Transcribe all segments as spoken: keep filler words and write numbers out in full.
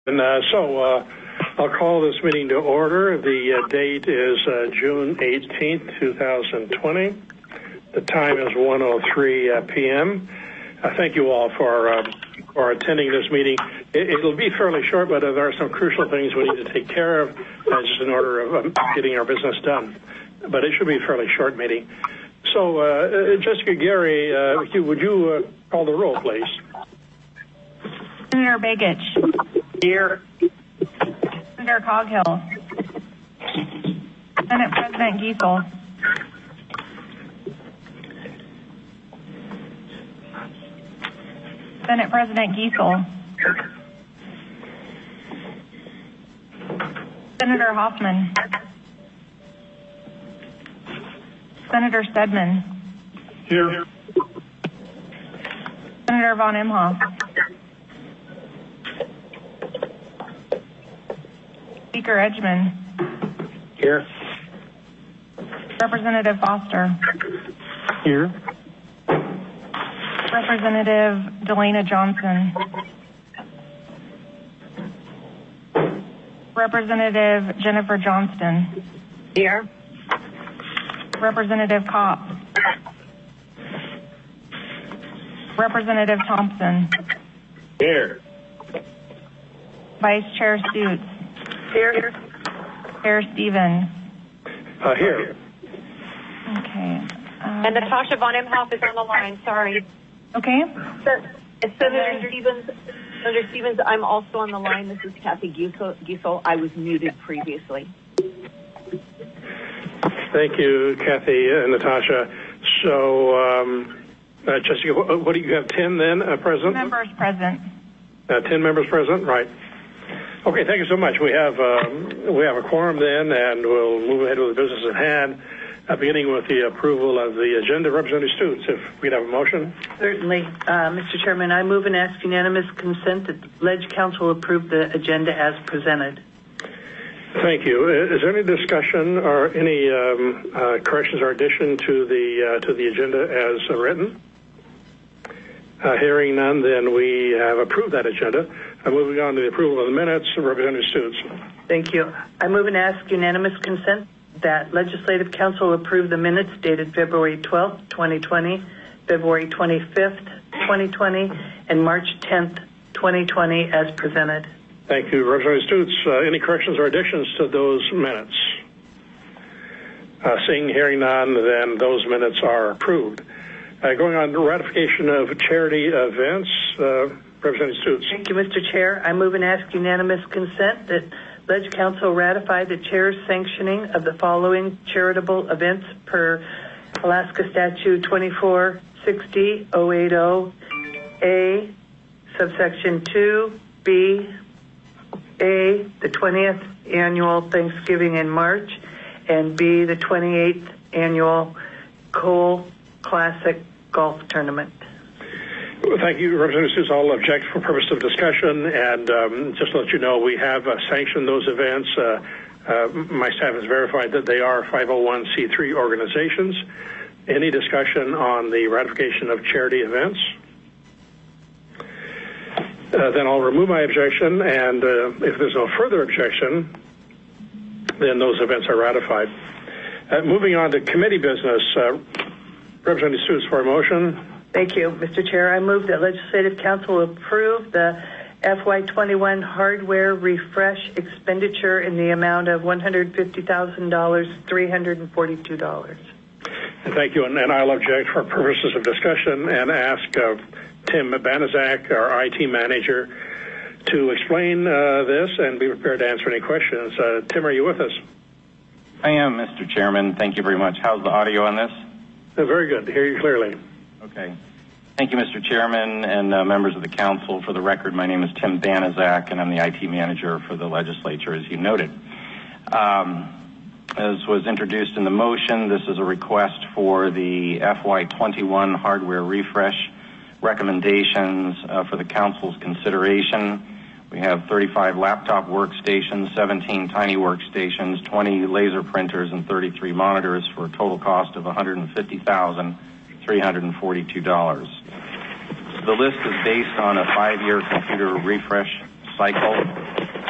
And uh, so uh, I'll call this meeting to order. The uh, date is uh, June eighteenth, two thousand twenty. The time is one oh three uh, p m Uh, thank you all for, uh, for attending this meeting. It, it'll be fairly short, but uh, there are some crucial things we need to take care of uh, just in order of um, getting our business done. But it should be a fairly short meeting. So, uh, Jessica Gary, uh, would you uh, call the roll, please? Senator Begich. Here. Senator Coghill. Senate President Giesel. Senate President Giesel. Senator Hoffman. Senator Stedman. Here. Senator Von Imhoff. Speaker Edgman. Here. Representative Foster. Here. Representative Delana Johnson. Representative Jennifer Johnston. Here. Representative Kopp. Representative Thompson. Here. Vice Chair Stutes. Here. Chair Stevens. Uh, here. Okay. Um, And Natasha Von Imhoff is on the line. Sorry. Okay. Senator Stevens. Senator Stevens, I'm also on the line. This is Kathy Giesel. Giesel. I was muted previously. Thank you, Kathy and Natasha. So, um, uh, Jessica, what, what do you have? Ten then, uh, present? Members present. Uh, ten members present, right? Okay, thank you so much. We have um, we have a quorum then, and we'll move ahead with the business at hand. Uh, beginning with the approval of the agenda, Representative Stutes, if we'd have a motion. Certainly. Uh, Mister Chairman, I move and ask unanimous consent that the Ledge Council approve the agenda as presented. Thank you. Is there any discussion or any um, uh, corrections or addition to the uh, to the agenda as uh, written? Uh, hearing none, then we have approved that agenda. Uh, moving on to the approval of the minutes, Representative Stutes. Thank you. I move and ask unanimous consent that Legislative Council approve the minutes dated February twelfth, twenty twenty, February twenty-fifth, twenty twenty, and March tenth, twenty twenty as presented. Thank you, Representative Stutes. Uh, any corrections or additions to those minutes? Uh, seeing, hearing none, then those minutes are approved. Uh, going on to ratification of charity events, uh, Representative Stutes. Thank you, Mister Chair. I move and ask unanimous consent that Ledge Council ratify the Chair's sanctioning of the following charitable events per Alaska Statute twenty-four sixty oh eighty A, subsection two, B, A, the twentieth annual Thanksgiving in March, and B, the twenty-eighth annual Cole Classic Golf Tournament. Thank you, Representative Stutes. I'll object for purpose of discussion, and um, just to let you know, we have uh, sanctioned those events. Uh, uh, my staff has verified that they are five oh one c three organizations. Any discussion on the ratification of charity events? Uh, then I'll remove my objection, and uh, if there's no further objection, then those events are ratified. Uh, moving on to committee business, uh, Representative Stutes for a motion. Thank you, Mister Chair. I move that Legislative Council approve the F Y twenty-one hardware refresh expenditure in the amount of one hundred fifty thousand three hundred forty-two dollars. Thank you, and, and I'll object for purposes of discussion and ask uh, Tim Banaszak, our I T manager, to explain uh, this and be prepared to answer any questions. Uh, Tim, are you with us? I am, Mister Chairman. Thank you very much. How's the audio on this? Uh, very good. Hear you clearly. Okay. Thank you, Mister Chairman and uh, members of the council. For the record, my name is Tim Banaszak, and I'm the I T manager for the legislature, as you noted. Um, as was introduced in the motion, this is a request for the F Y twenty-one hardware refresh recommendations uh, for the council's consideration. We have thirty-five laptop workstations, seventeen tiny workstations, twenty laser printers, and thirty-three monitors for a total cost of one hundred fifty thousand three hundred forty-two dollars. The list is based on a five-year computer refresh cycle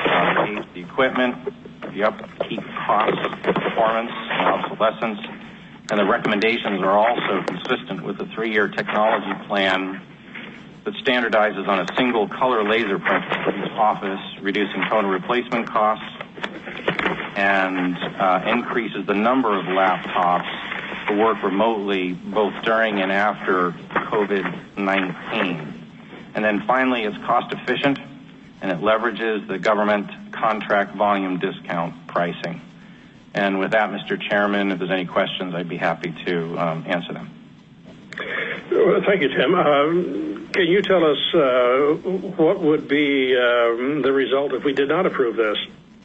uh, the equipment, the upkeep costs, performance, and obsolescence. And the recommendations are also consistent with the three-year technology plan that standardizes on a single color laser print for each office, reducing toner replacement costs, and uh, increases the number of laptops to work remotely both during and after COVID nineteen. And then finally, it's cost efficient, and it leverages the government contract volume discount pricing. And with that, Mister Chairman, if there's any questions, I'd be happy to um, answer them. Well, thank you, Tim. Um, can you tell us uh, what would be um, the result if we did not approve this?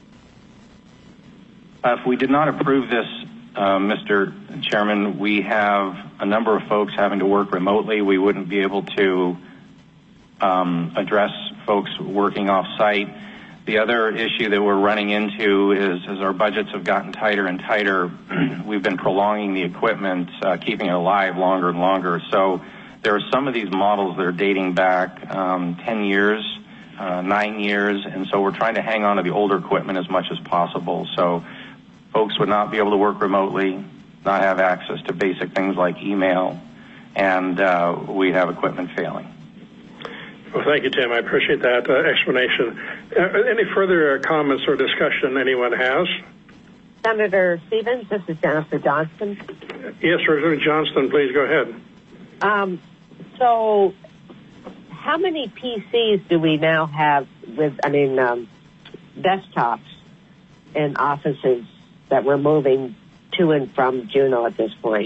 Uh, if we did not approve this, uh, Mister Chairman, we have a number of folks having to work remotely. We wouldn't be able to um, address folks working off-site. The other issue that we're running into is as our budgets have gotten tighter and tighter, we've been prolonging the equipment, uh, keeping it alive longer and longer. So there are some of these models that are dating back um, ten years, uh, nine years, and so we're trying to hang on to the older equipment as much as possible. So folks would not be able to work remotely, not have access to basic things like email, and uh, we'd have equipment failing. Well, thank you, Tim. I appreciate that uh, explanation. Uh, any further uh, comments or discussion anyone has? Senator Stevens, this is Jennifer Johnston. Yes, Representative Johnston, please go ahead. Um, so how many P Cs do we now have with, I mean, um, desktops in offices that we're moving to and from Juneau at this point?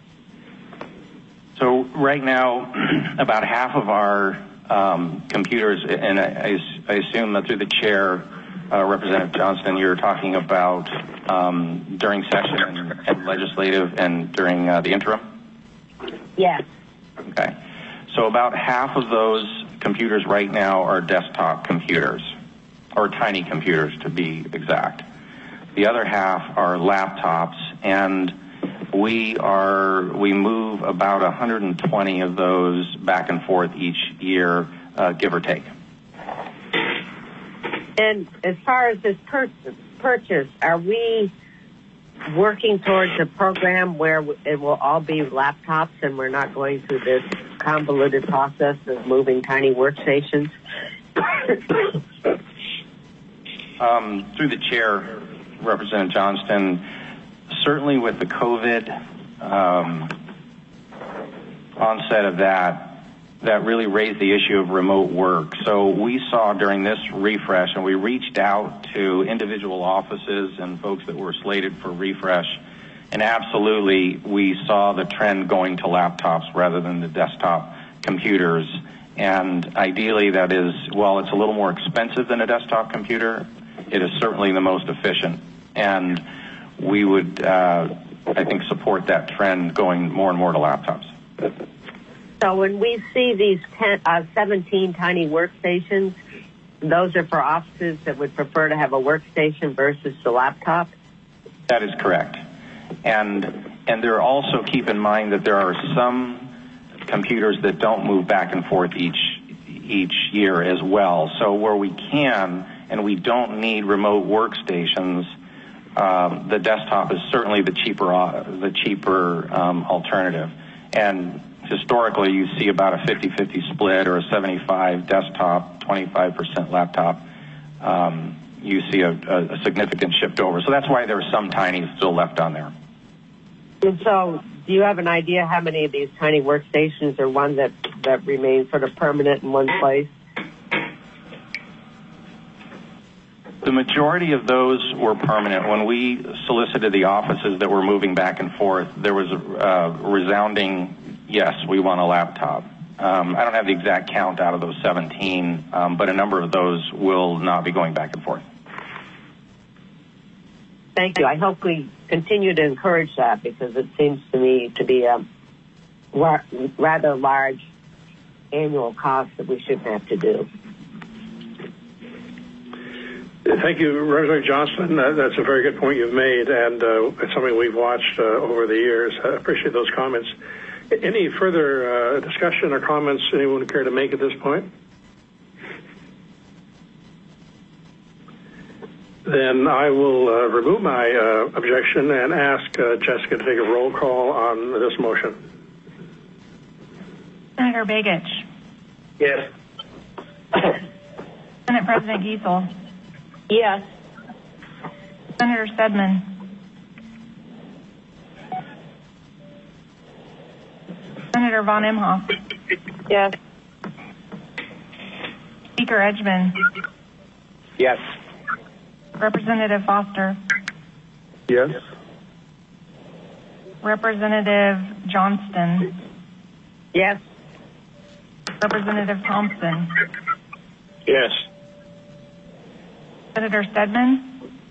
So right now, about half of our um, computers, and I, I assume that through the chair, uh, Representative Johnston, you're talking about um, during session and, and legislative and during uh, the interim? Yes. Okay. So about half of those computers right now are desktop computers, or tiny computers to be exact. The other half are laptops, and we are we move about one hundred twenty of those back and forth each year, uh, give or take. And as far as this pur- purchase, are we working towards a program where it will all be laptops and we're not going through this convoluted process of moving tiny workstations? um, through the chair, Representative Johnston, certainly with the COVID um, onset of that, that really raised the issue of remote work. So we saw during this refresh, and we reached out to individual offices and folks that were slated for refresh, and absolutely we saw the trend going to laptops rather than the desktop computers. And ideally that is, while it's a little more expensive than a desktop computer, it is certainly the most efficient. And we would, uh, I think, support that trend going more and more to laptops. So when we see these ten, uh, seventeen tiny workstations, those are for offices that would prefer to have a workstation versus the laptop? That is correct. And and there also keep in mind that there are some computers that don't move back and forth each each year as well. So where we can and we don't need remote workstations, um, the desktop is certainly the cheaper uh, the cheaper um, alternative. And historically, you see about a fifty-fifty split or a seventy-five desktop, twenty-five percent laptop. Um, you see a, a, a significant shift over. So that's why there are some tiny still left on there. And so do you have an idea how many of these tiny workstations are one that, that remain sort of permanent in one place? The majority of those were permanent. When we solicited the offices that were moving back and forth, there was a uh, resounding yes, we want a laptop. Um, I don't have the exact count out of those seventeen, um, but a number of those will not be going back and forth. Thank you. I hope we continue to encourage that because it seems to me to be a rather large annual cost that we shouldn't have to do. Thank you, Representative Johnston. Uh, that's a very good point you've made, and uh, it's something we've watched uh, over the years. I appreciate those comments. Any further uh, discussion or comments anyone would care to make at this point? Then I will uh, remove my uh, objection and ask uh, Jessica to take a roll call on this motion. Senator Begich. Yes. Senate President Giesel. Yes. Senator Stedman. Senator Von Imhoff. Yes. Speaker Edgman. Yes. Representative Foster. Yes. Representative Johnston. Yes. Representative Thompson. Yes. Senator Stedman.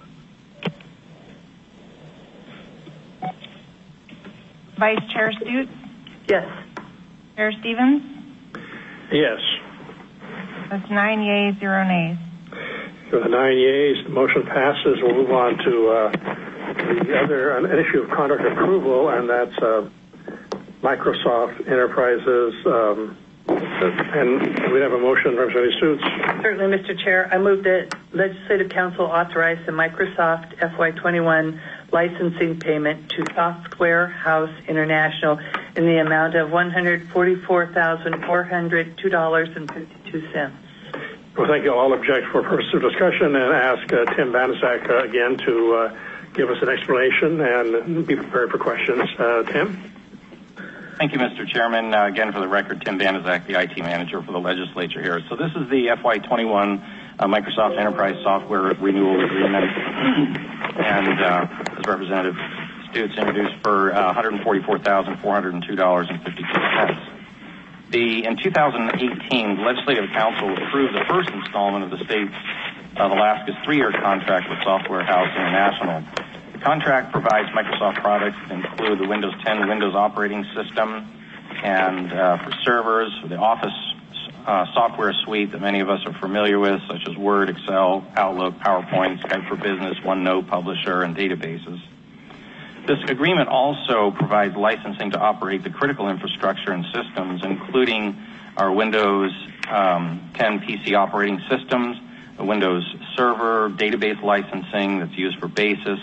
Vice Chair Stutes. Yes. Chair Stevens. Yes. That's nine yeas, zero nays. With the nine yeas, the motion passes. We'll move on to uh, the other an issue of contract approval, and that's uh, Microsoft Enterprises. Um, and we have a motion, Representative Stutes. Certainly, Mister Chair. I move that Legislative Council authorize the Microsoft F Y twenty-one licensing payment to Software House International in the amount of one hundred forty-four thousand four hundred two dollars and fifty-two cents. Well, thank you. I'll object for purpose of discussion and ask uh, Tim Banaszak uh, again to uh, give us an explanation and be prepared for questions. Uh, Tim? Thank you, Mister Chairman. Uh, again, for the record, Tim Banaszak, the I T manager for the legislature here. So this is the F Y twenty-one uh, Microsoft Enterprise Software Renewal Agreement. and uh, as Representative Stutes introduced, for uh, one hundred forty-four thousand four hundred two dollars and fifty-two cents. The, in two thousand eighteen, the Legislative Council approved the first installment of the state of Alaska's three-year contract with Software House International. The contract provides Microsoft products that include the Windows ten Windows operating system, and uh, for servers, the Office uh, software suite that many of us are familiar with, such as Word, Excel, Outlook, PowerPoint, Skype for Business, OneNote, Publisher, and databases. This agreement also provides licensing to operate the critical infrastructure and systems, including our Windows um, ten P C operating systems, the Windows Server, database licensing that's used for BASIS,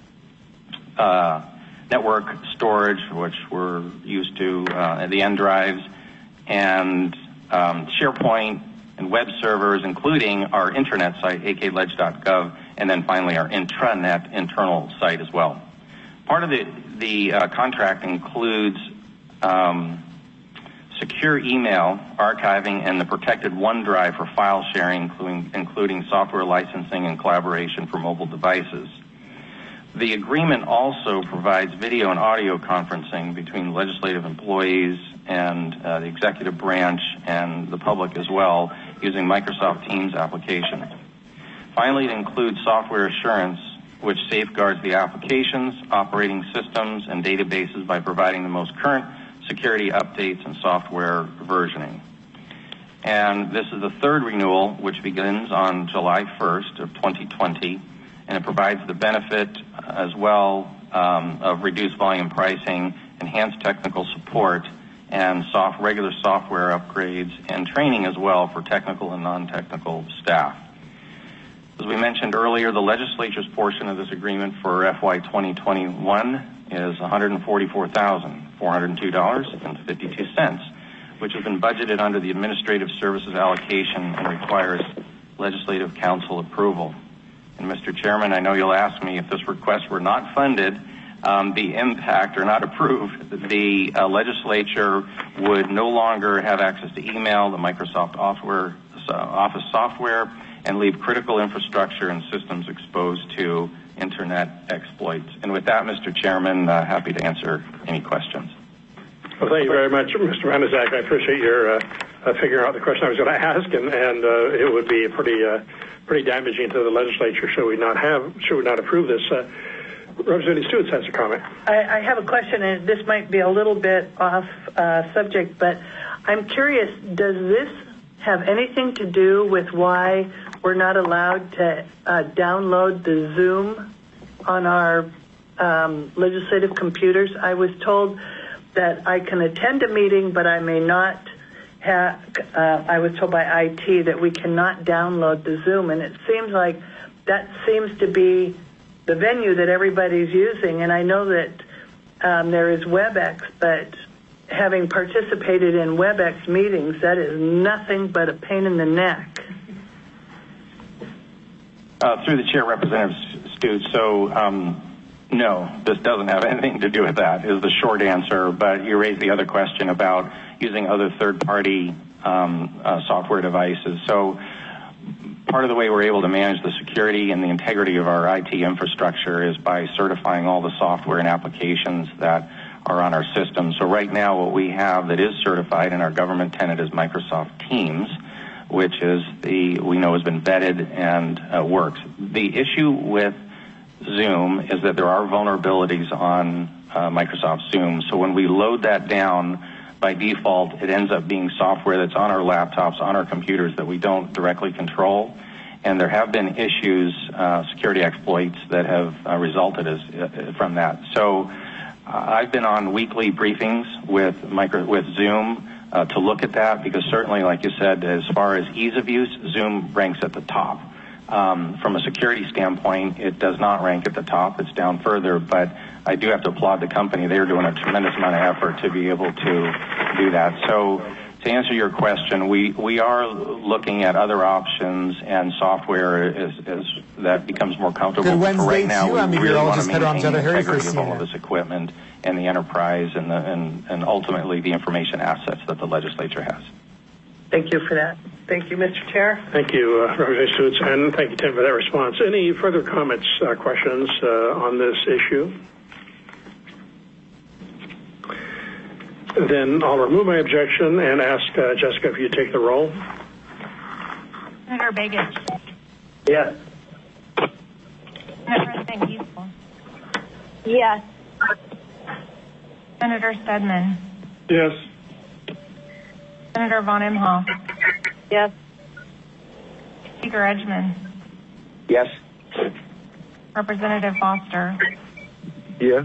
uh, network storage, which we're used to, uh, the N drives, and um, SharePoint and web servers, including our intranet site, a k ledge dot gov, and then finally our intranet internal site as well. Part of the, the uh, contract includes um, secure email, archiving, and the protected OneDrive for file sharing, including, including software licensing and collaboration for mobile devices. The agreement also provides video and audio conferencing between legislative employees and uh, the executive branch and the public as well, using Microsoft Teams applications. Finally, it includes software assurance, which safeguards the applications, operating systems, and databases by providing the most current security updates and software versioning. And this is the third renewal, which begins on July first of twenty twenty, and it provides the benefit as well um, of reduced volume pricing, enhanced technical support, and soft, regular software upgrades and training as well for technical and non-technical staff. As we mentioned earlier, the legislature's portion of this agreement for F Y twenty twenty-one is one hundred forty-four thousand four hundred two dollars and fifty-two cents, which has been budgeted under the Administrative Services allocation and requires Legislative Council approval. And Mister Chairman, I know you'll ask me if this request were not funded, um, the impact or not approved, the uh, legislature would no longer have access to email, the Microsoft software, uh, Office software, and leave critical infrastructure and systems exposed to internet exploits. And with that, Mister Chairman, uh, happy to answer any questions. Well, thank you very much, Mister Banaszak. I appreciate your uh, uh, figuring out the question I was going to ask, and, and uh, it would be pretty uh, pretty damaging to the legislature should we not have should we not approve this. Uh, Representative Stutes has a comment. I, I have a question, and this might be a little bit off uh, subject, but I'm curious, does this have anything to do with why we're not allowed to uh, download the Zoom on our um, legislative computers? I was told that I can attend a meeting, but I may not ha- uh, I was told by I T that we cannot download the Zoom, and it seems like that seems to be the venue that everybody's using. And I know that um, there is WebEx, but having participated in WebEx meetings, that is nothing but a pain in the neck. Uh, through the chair, Representative Stutes. So, um, no, this doesn't have anything to do with that, is the short answer. But you raised the other question about using other third-party um, uh, software devices. So, part of the way we're able to manage the security and the integrity of our I T infrastructure is by certifying all the software and applications that are on our system. So right now what we have that is certified in our government tenant is Microsoft Teams, which is the, we know has been vetted and uh, works. The issue with Zoom is that there are vulnerabilities on uh, Microsoft Zoom. So when we load that down, by default, it ends up being software that's on our laptops, on our computers that we don't directly control. And there have been issues, uh, security exploits that have uh, resulted as, uh, from that. So uh, I've been on weekly briefings with micro, with Zoom uh, to look at that, because certainly, like you said, as far as ease of use, Zoom ranks at the top. Um, from a security standpoint, it does not rank at the top. It's down further, but I do have to applaud the company. They're doing a tremendous amount of effort to be able to do that. So to answer your question, we, we are looking at other options and software as, as that becomes more comfortable. Good For right Wednesday now, to you. we I'm really want to meteorologist maintain Pedro the Amzada Harry for integrity of all of C N N. this equipment and the enterprise and, the, and, and ultimately the information assets that the legislature has. Thank you for that. Thank you, Mister Chair. Thank you, uh, Representative Stutes, and thank you, Tim, for that response. Any further comments, uh, questions uh, on this issue? Then I'll remove my objection and ask uh, Jessica if you take the roll. Senator Begich. Yes. Senate President Giesel. Yes. Senator Stedman. Yes. Senator Von Imhoff. Yes. Speaker Edgman. Yes. Representative Foster. Yes.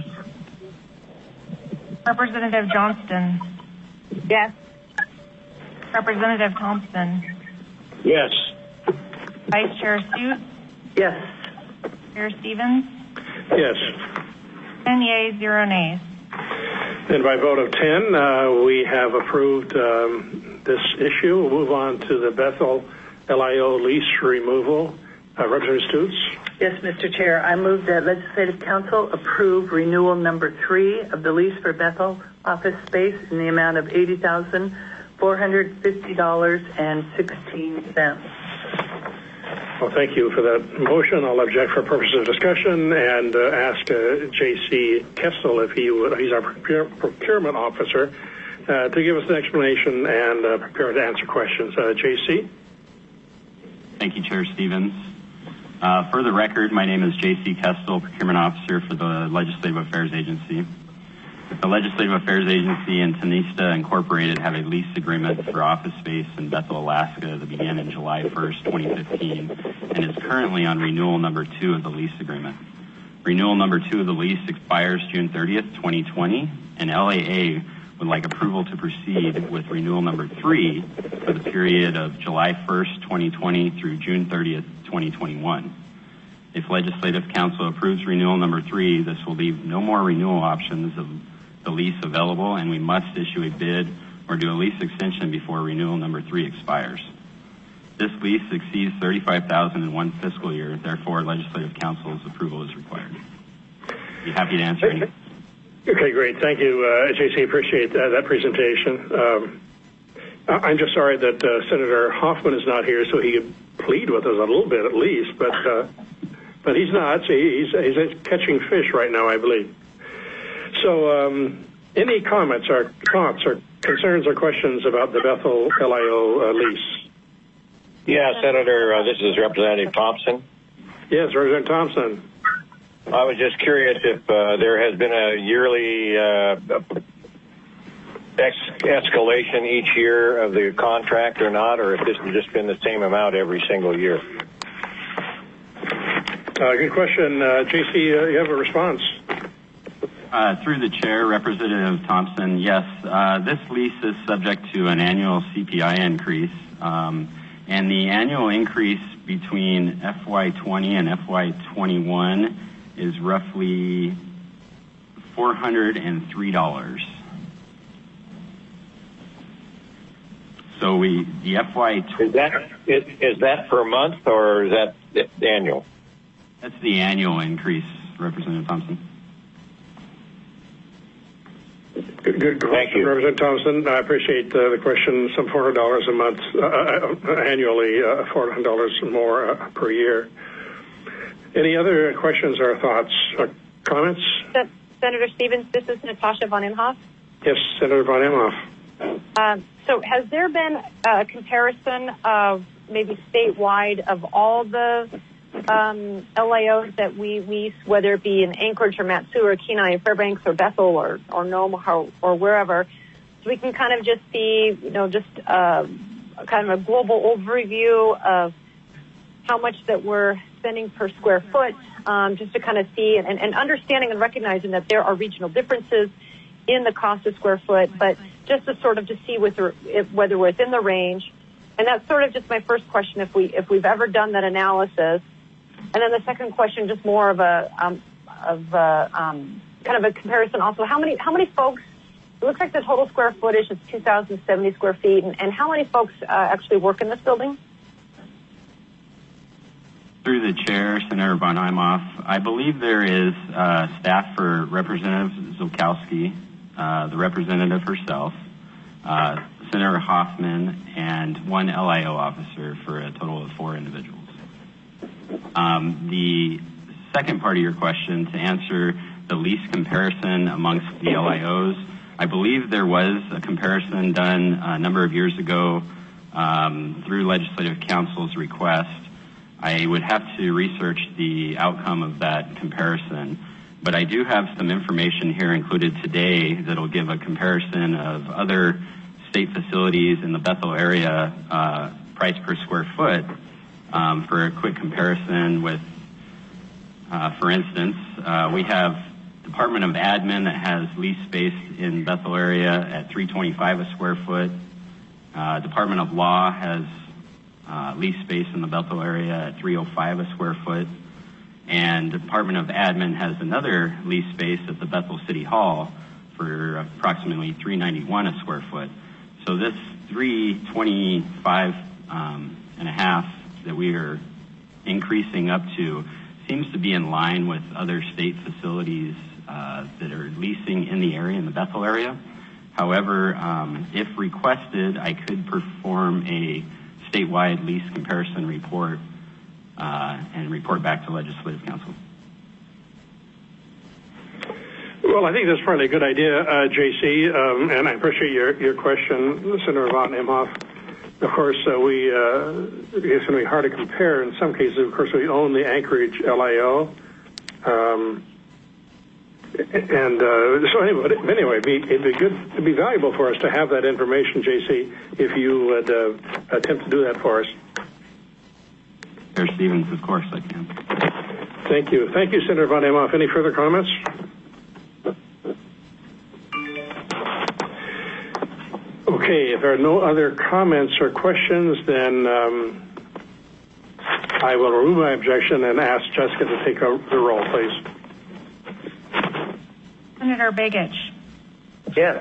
Representative Johnston. Yes. Representative Thompson. Yes. Vice Chair Stutes. Yes. Chair Stevens. Yes. ten yeas, zero nays. And by vote of ten, uh, we have approved um, this issue. We'll move on to the Bethel L I O lease removal. Uh, Representative Stutes. Yes, Mister Chair. I move that Legislative Council approve renewal number three of the lease for Bethel office space in the amount of eighty thousand four hundred fifty dollars and sixteen cents. Well, thank you for that motion. I'll object for purposes of discussion and uh, ask uh, J C Kessel, if he would, he's our procure, procurement officer, uh, to give us an explanation and uh, prepare to answer questions. Uh, J C? Thank you, Chair Stevens. Uh, for the record, my name is J C Kessel, Procurement Officer for the Legislative Affairs Agency. The Legislative Affairs Agency and Tenesta Incorporated have a lease agreement for office space in Bethel, Alaska that began in July first, twenty fifteen, and is currently on renewal number two of the lease agreement. Renewal number two of the lease expires June thirtieth, twenty twenty, and L A A would like approval to proceed with renewal number three for the period of July first, twenty twenty through June thirtieth, twenty twenty-one. If Legislative Council approves renewal number three, this will leave no more renewal options of the lease available, and we must issue a bid or do a lease extension before renewal number three expires. This lease exceeds thirty-five thousand in one fiscal year, therefore Legislative Council's approval is required. Be happy to answer any. Okay, great. Thank you, uh, J C. Appreciate that, that presentation. Um, I'm just sorry that uh, Senator Hoffman is not here, so he could plead with us a little bit at least, but uh, but he's not. He's, he's catching fish right now, I believe. So um, any comments or thoughts or concerns or questions about the Bethel L I O uh, lease? Yeah, Senator, uh, this is Representative Thompson. Yes, Representative Thompson. I was just curious if uh, there has been a yearly uh, ex- escalation each year of the contract or not, or if this has just been the same amount every single year. Uh, good question. Uh, J C, uh, you have a response? Uh, through the chair, Representative Thompson, yes, uh, this lease is subject to an annual C P I increase, um, and the annual increase between F Y twenty and F Y twenty-one is roughly four hundred three dollars. So we, the F Y is that is, is that per month or is that annual? That's the annual increase, Representative Thompson. Good, good question, Representative Thompson. I appreciate uh, the question. Some four hundred dollars a month, uh, annually, uh, four hundred dollars more uh, per year. Any other questions or thoughts or comments? Senator Stevens, this is Natasha von Imhoff. Yes, Senator von Imhoff. Um, so has there been a comparison of maybe statewide of all the um, L A Os that we lease, whether it be in Anchorage or Mat-Su or Kenai or Fairbanks or Bethel or, or Nome or, or wherever, so we can kind of just see, you know, just uh, kind of a global overview of how much that we're spending per square foot, um, just to kind of see and, and understanding and recognizing that there are regional differences in the cost of square foot, but just to sort of to see whether, if, whether we're within the range. And that's sort of just my first question, if, we, if we've ever done that analysis. And then the second question, just more of a um, of a, um, kind of a comparison also. How many how many folks, it looks like the total square footage is two thousand seventy square feet, and, and how many folks uh, actually work in this building? Through the chair, Senator von Imhoff, I believe there is uh, staff for Representative Zulkowski, uh, the representative herself, uh, Senator Hoffman, and one L I O officer for a total of four individuals. Um, the second part of your question, to answer the lease comparison amongst the L I Os, I believe there was a comparison done a number of years ago um, through Legislative Council's request. I would have to research the outcome of that comparison, but I do have some information here included today that will give a comparison of other state facilities in the Bethel area uh, price per square foot. Um, for a quick comparison with, uh, for instance, uh, we have Department of Admin that has lease space in Bethel area at three twenty-five a square foot. Uh, Department of Law has uh, lease space in the Bethel area at three oh five a square foot. And Department of Admin has another lease space at the Bethel City Hall for approximately three ninety-one a square foot. So this three twenty-five um, and a half that we are increasing up to seems to be in line with other state facilities uh, that are leasing in the area, in the Bethel area. However, um, if requested, I could perform a statewide lease comparison report uh, and report back to Legislative Council. Well, I think that's probably a good idea, uh, J C, um, and I appreciate your, your question, Senator von Imhoff. Of course, uh, we, uh, it's going to be hard to compare. In some cases, of course, we own the Anchorage L I O. Um, and uh, so anyway, anyway it'd, be, it'd be good, it'd be valuable for us to have that information, J C, if you would uh, attempt to do that for us. Chair Stevens, of course I can. Thank you. Thank you, Senator von Imhoff. Any further comments? Okay, if there are no other comments or questions, then um, I will remove my objection and ask Jessica to take the roll, please. Senator Begich. Yes.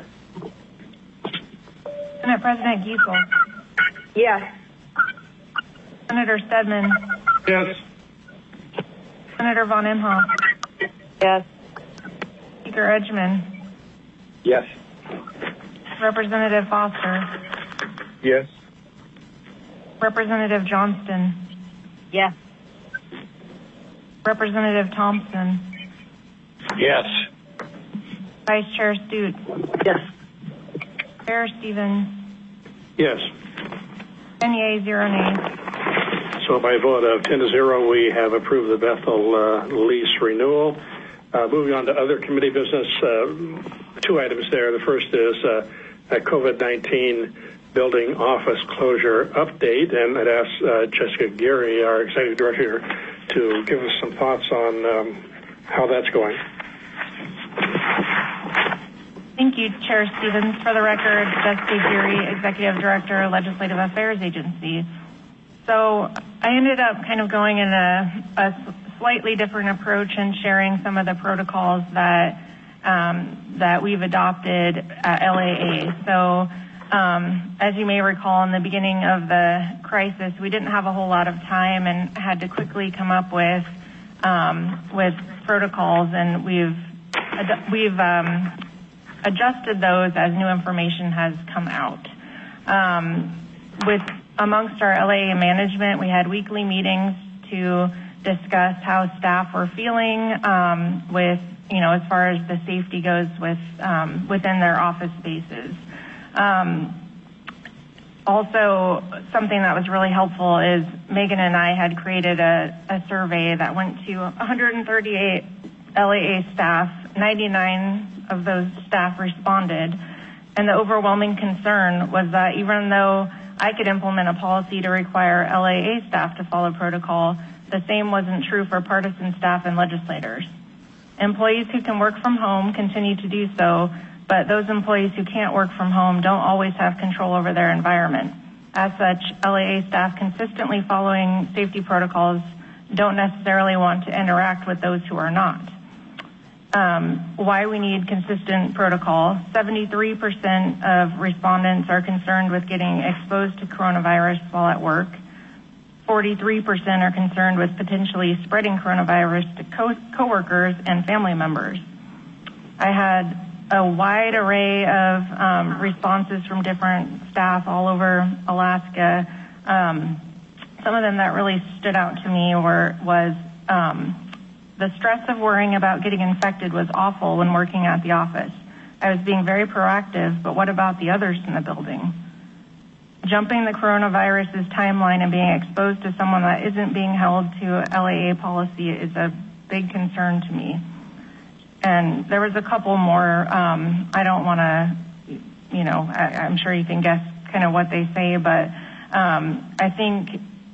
Senate President Giesel. Yes. Senator Stedman. Yes. Senator von Imhoff. Yes. Speaker Edgman. Yes. Representative Foster. Yes. Representative Johnston. Yes. Representative Thompson. Yes. Vice Chair Stute. Yes. Chair Stevens. Yes. ten yeas, zero nays. So by vote of ten to zero, we have approved the Bethel uh, lease renewal. Uh, moving on to other committee business, uh, two items there. The first is uh, a COVID nineteen building office closure update, and I'd ask uh, Jessica Geary, our executive director, to give us some thoughts on um, how that's going. Thank you, Chair Stevens. For the record, Jessica Geary, Executive Director, Legislative Affairs Agency. So I ended up kind of going in a, a slightly different approach and sharing some of the protocols that um, that we've adopted at L A A. So um, as you may recall, in the beginning of the crisis, we didn't have a whole lot of time and had to quickly come up with um, with protocols, and we've we've um, adjusted those as new information has come out. Um, with amongst our L A A management, we had weekly meetings to discuss how staff were feeling um, with, you know, as far as the safety goes with um, within their office spaces. Um, also, something that was really helpful is Megan and I had created a, a survey that went to one hundred thirty-eight L A A staff. ninety-nine of those staff responded, and the overwhelming concern was that even though I could implement a policy to require L A A staff to follow protocol, the same wasn't true for partisan staff and legislators. Employees who can work from home continue to do so, but those employees who can't work from home don't always have control over their environment. As such, L A A staff consistently following safety protocols don't necessarily want to interact with those who are not. Um, why we need consistent protocol. seventy-three percent of respondents are concerned with getting exposed to coronavirus while at work. forty-three percent are concerned with potentially spreading coronavirus to co- coworkers and family members. I had a wide array of um, responses from different staff all over Alaska. Um, some of them that really stood out to me were was um, the stress of worrying about getting infected was awful when working at the office. I was being very proactive, but what about the others in the building? Jumping the coronavirus's timeline and being exposed to someone that isn't being held to L A A policy is a big concern to me. And there was a couple more. Um, I don't want to, you know, I, I'm sure you can guess kind of what they say, but um, I think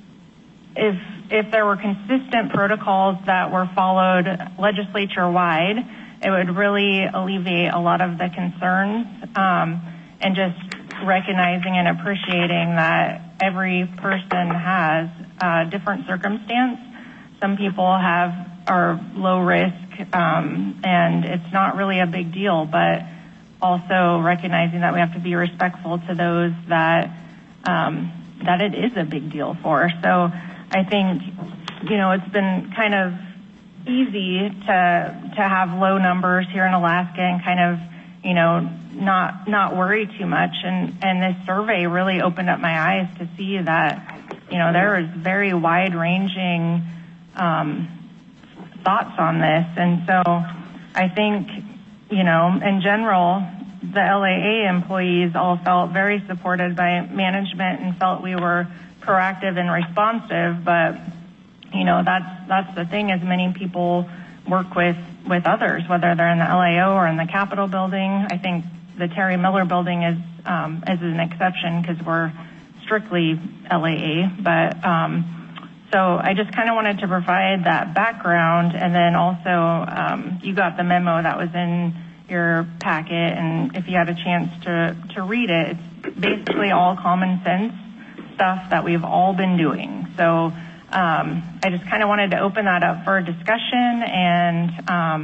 if if there were consistent protocols that were followed legislature-wide, it would really alleviate a lot of the concerns, um, and just recognizing and appreciating that every person has a different circumstance. Some people have are low risk, um, and it's not really a big deal, but also recognizing that we have to be respectful to those that um, that it is a big deal for. So I think, you know, it's been kind of easy to to have low numbers here in Alaska and kind of, you know, not not worry too much. And, and this survey really opened up my eyes to see that, you know, there is very wide-ranging um, thoughts on this. And so I think, you know, in general, the L A A employees all felt very supported by management and felt we were proactive and responsive, but you know, that's that's the thing, is many people work with with others, whether they're in the L A O or in the Capitol building. I think the Terry Miller building is um, is an exception because we're strictly L A A. But um, so I just kind of wanted to provide that background, and then also um, you got the memo that was in your packet, and if you had a chance to to read it, it's basically all common sense stuff that we've all been doing. So um, I just kind of wanted to open that up for discussion and um,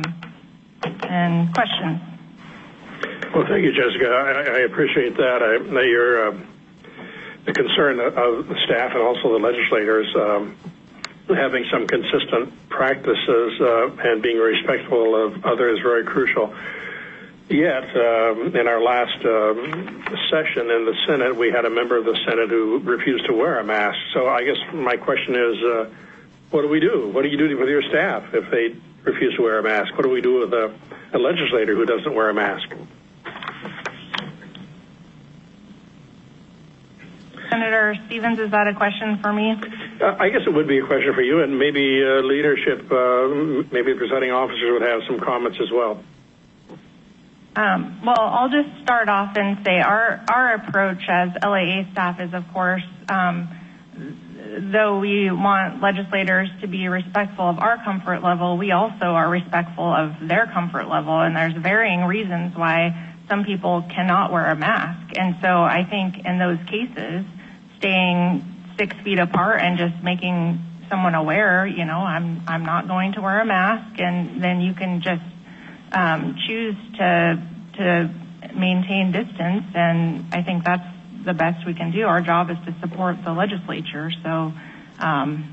and questions. Well, thank you, Jessica. I, I appreciate that. I, that your uh, the concern of the staff and also the legislators um, having some consistent practices uh, and being respectful of others is very crucial. Yet, um, in our last um, session in the Senate, we had a member of the Senate who refused to wear a mask. So I guess my question is, uh, what do we do? What do you do with your staff if they refuse to wear a mask? What do we do with a, a legislator who doesn't wear a mask? Senator Stevens, is that a question for me? Uh, I guess it would be a question for you, and maybe uh, leadership, uh, maybe the presiding officers would have some comments as well. Um, well, I'll just start off and say our our approach as L A A staff is, of course, um, though we want legislators to be respectful of our comfort level, we also are respectful of their comfort level, and there's varying reasons why some people cannot wear a mask. And so I think in those cases, staying six feet apart and just making someone aware, you know, I'm I'm not going to wear a mask, and then you can just um, choose to to maintain distance, and I think that's the best we can do. Our job is to support the legislature, so um,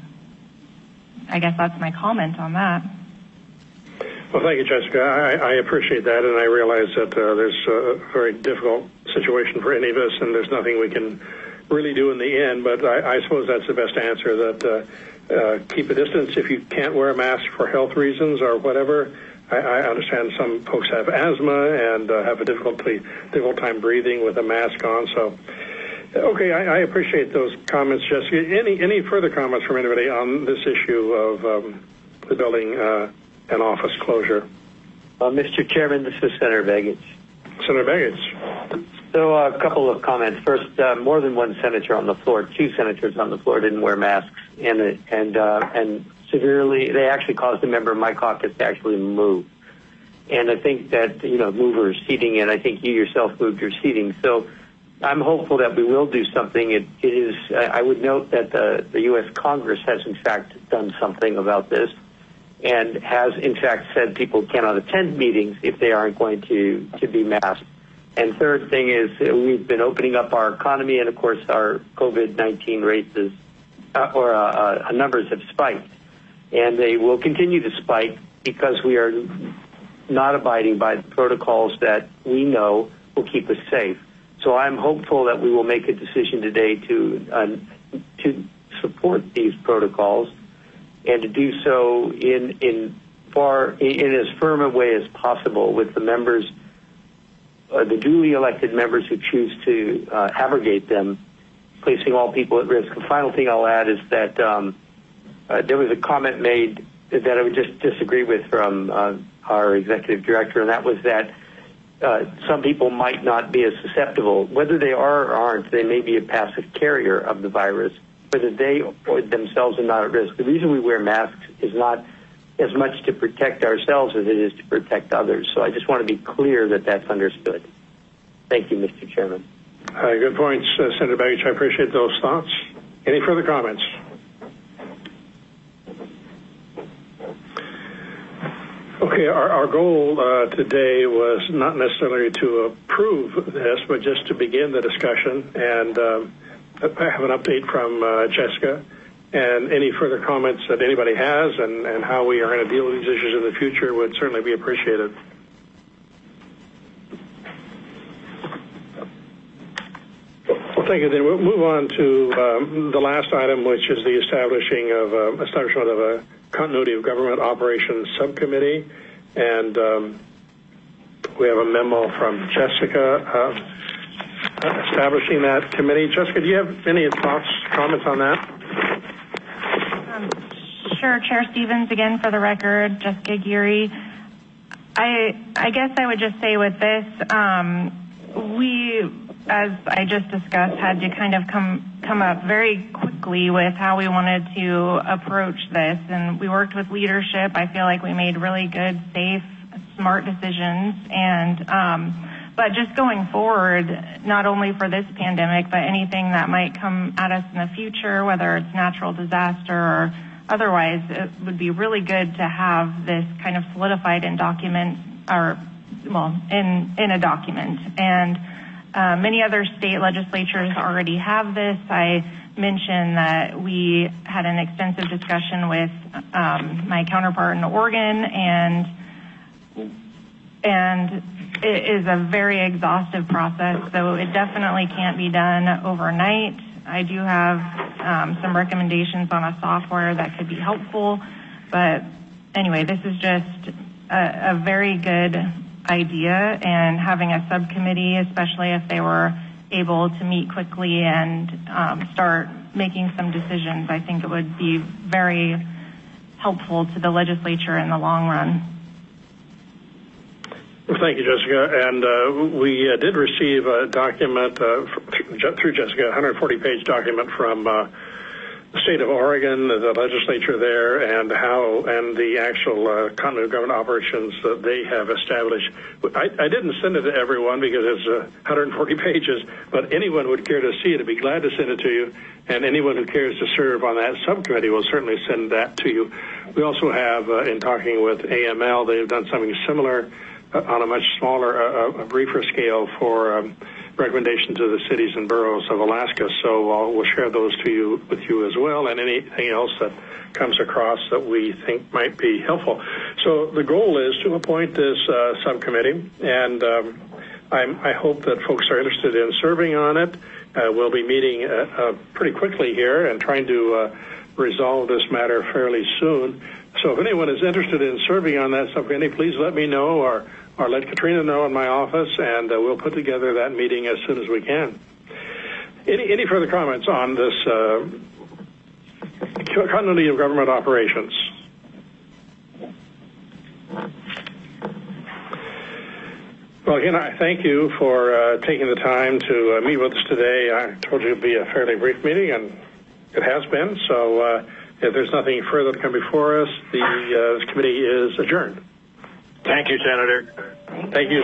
I guess that's my comment on that. Well, thank you, Jessica. I, I appreciate that, and I realize that uh, there's a very difficult situation for any of us, and there's nothing we can really do in the end, but I, I suppose that's the best answer, that uh, uh, keep a distance. If you can't wear a mask for health reasons or whatever, I, I understand some folks have asthma and uh, have a difficulty, difficult time breathing with a mask on. So, okay, I, I appreciate those comments, Jessica. Any any further comments from anybody on this issue of um, the building uh, and office closure? Uh, Mister Chairman, this is Senator Begich. Senator Begich. So uh, a couple of comments. First, uh, more than one senator on the floor, two senators on the floor didn't wear masks, and and uh, and severely, they actually caused a member of my caucus to actually move. And I think that, you know, move her seating, and I think you yourself moved your seating. So I'm hopeful that we will do something. It, it is. I would note that the, the U S Congress has in fact done something about this, and has in fact said people cannot attend meetings if they aren't going to, to be masked. And third thing is uh, we've been opening up our economy, and of course our COVID nineteen rates is, uh, or uh, uh, numbers have spiked, and they will continue to spike because we are not abiding by the protocols that we know will keep us safe. So I'm hopeful that we will make a decision today to uh, to support these protocols, and to do so in in far in as firm a way as possible with the members. Uh, the duly elected members who choose to uh, abrogate them, placing all people at risk. The final thing I'll add is that um, uh, there was a comment made that I would just disagree with from uh, our executive director, and that was that uh, some people might not be as susceptible. Whether they are or aren't, they may be a passive carrier of the virus, whether they or themselves are not at risk. The reason we wear masks is not as much to protect ourselves as it is to protect others. So I just want to be clear that that's understood. Thank you, Mister Chairman. Uh, good points, uh, Senator Begich. I appreciate those thoughts. Any further comments? Okay, our, our goal uh, today was not necessarily to approve this, but just to begin the discussion and um, have an update from uh, Jessica. And any further comments that anybody has, and, and how we are going to deal with these issues in the future, would certainly be appreciated. Well, thank you. Then we'll move on to um, the last item, which is the establishing of uh, establishment of a continuity of government operations subcommittee, and um, we have a memo from Jessica uh, establishing that committee. Jessica, do you have any thoughts, comments on that? Um, sure, Chair Stevens, again for the record, Jessica Geary. I I guess I would just say with this, um, we, as I just discussed, had to kind of come come up very quickly with how we wanted to approach this, and we worked with leadership. I feel like we made really good, safe, smart decisions, and um, but just going forward, not only for this pandemic, but anything that might come at us in the future, whether it's natural disaster or otherwise, it would be really good to have this kind of solidified in document, or well, in in a document. And uh, many other state legislatures already have this. I mentioned that we had an extensive discussion with um, my counterpart in Oregon, and and it is a very exhaustive process, so it definitely can't be done overnight. I do have um, some recommendations on a software that could be helpful, but anyway, this is just a, a very good idea, and having a subcommittee, especially if they were able to meet quickly and um, start making some decisions, I think it would be very helpful to the legislature in the long run. Well, thank you, Jessica. And uh, we uh, did receive a document uh, through Jessica, a one hundred forty page document from uh, the state of Oregon, the legislature there, and how and the actual uh, continuity of government operations that they have established. I, I didn't send it to everyone because it's uh, one hundred forty pages, but anyone who would care to see it, I'd be glad to send it to you. And anyone who cares to serve on that subcommittee will certainly send that to you. We also have, uh, in talking with A M L, they've done something similar uh, on a much smaller, uh, a briefer scale for um, recommendation to the cities and boroughs of Alaska. So uh, we'll share those to you with you as well, and anything else that comes across that we think might be helpful. So the goal is to appoint this uh, subcommittee, and um, I'm, I hope that folks are interested in serving on it. Uh, we'll be meeting uh, uh, pretty quickly here and trying to uh, resolve this matter fairly soon. So if anyone is interested in serving on that subcommittee, please let me know, or or let Katrina know in my office, and uh, we'll put together that meeting as soon as we can. Any, any further comments on this uh, continuity of government operations? Well, again, I thank you for uh, taking the time to uh, meet with us today. I told you it would be a fairly brief meeting, and it has been. So uh, if there's nothing further to come before us, the uh, committee is adjourned. Thank you, Senator. Thank you.